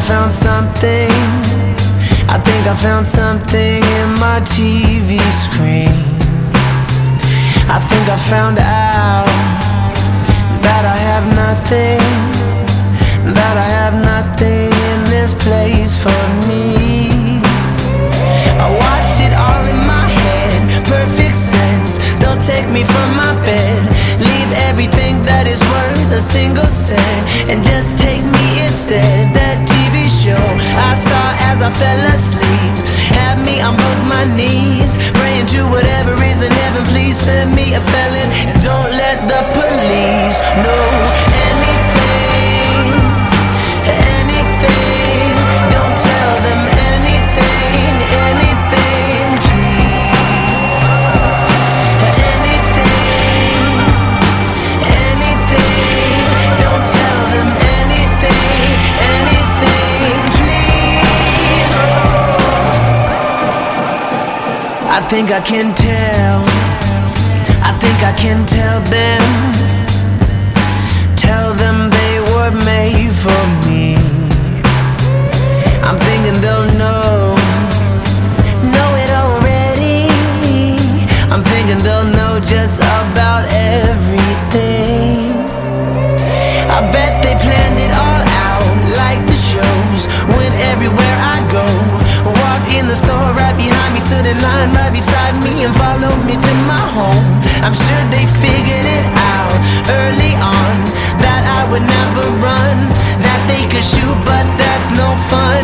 found something. I think I found something in my TV screen. I think I found out that I have nothing, that I have nothing in this place for me. I watched it all in my head, perfect sense. Don't take me from my bed, leave everything that is worth a single cent, and just take me instead. That TV show I saw as I fell asleep had me on both my knees, praying to whatever is in heaven, please send me a felon, and don't let the police know anything, anything. Don't tell them anything, anything, please. Anything, anything. Don't tell them anything, anything, please. I think I can tell, I think I can tell them, tell them they were made for me. I'm thinking they'll know it already. I'm thinking they'll know just about everything. I bet they planned it all out like the shows. Went everywhere I go, walked in the store right behind me, stood in line right beside me, and followed me to my home. I'm sure they figured it out early on that I would never run, that they could shoot, but that's no fun.